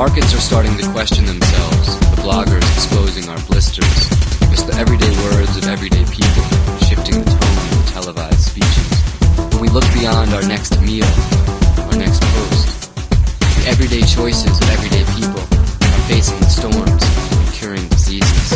markets are starting to question themselves, the bloggers exposing our blisters. It's the everyday words of everyday people, shifting the tone of televised speeches. When we look beyond our next meal, our next post, the everyday choices of everyday people are facing the storms and curing diseases.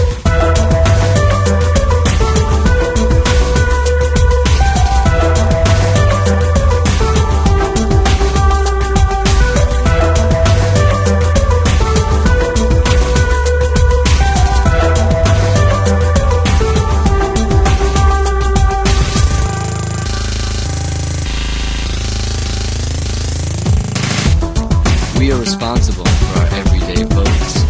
We are responsible for our everyday votes.